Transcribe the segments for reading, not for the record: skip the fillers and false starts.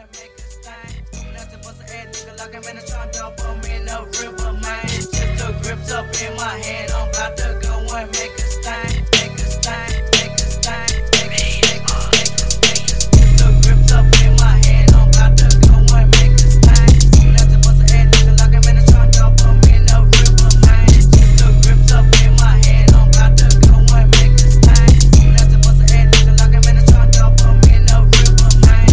and make a stain. Nothing but an ass nigga like I'm in a trunk dog for me in no river, man. Just the grips up in my hand, I'm about to go and make a stain. Make a stain, make a stain, make a stain. Just the grips up in my hand, I'm about to go and make a stain. Nothing but an ass nigga like I'm in a trunk dog for me in no river, man. Just the grips up in my hand, I'm about to go and make a stain. Nothing but an ass nigga like I'm in a trunk dog for me in no river, man.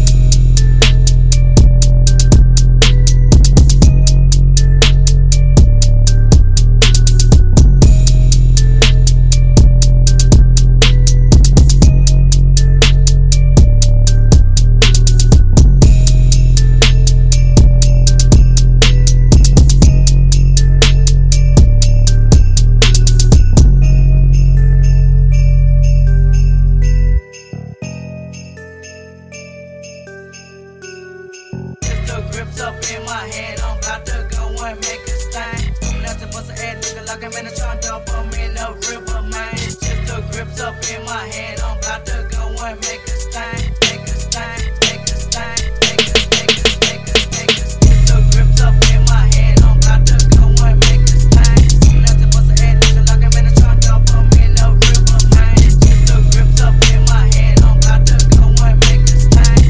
Grips up in my hand, I'm about to go and make a stain. Nothing but an ass nigga like I'm in a trunk dog for me in no river, man. Just the grips up in my hand, I'm about to go and make a stain. Make a stain, make a stain, make a just the grips up in my hand, I'm about to go and make a stain. Nothing but an ass nigga like I'm in a trunk dog for me in no river, man. Just the grips up in my hand, I'm about to go and make a stain.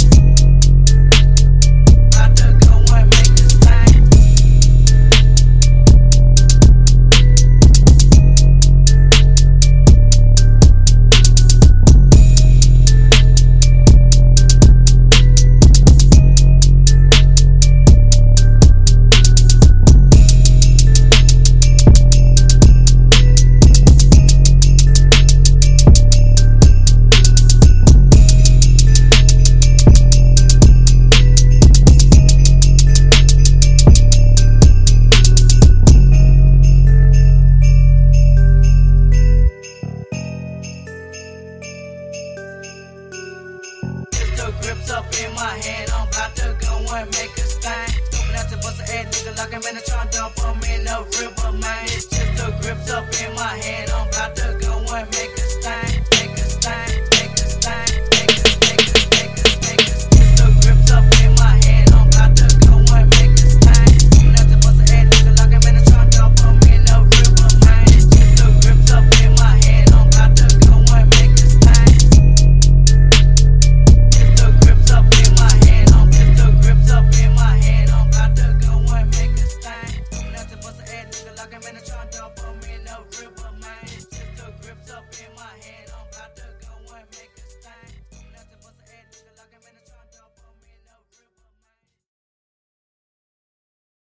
Grips up in my hand, I'm about to go and make a stain. Nothing but an ass nigga like I'm in a trunk dog for me in no river, man. It's just the grips up in my hand, I'm about to go and make a stain.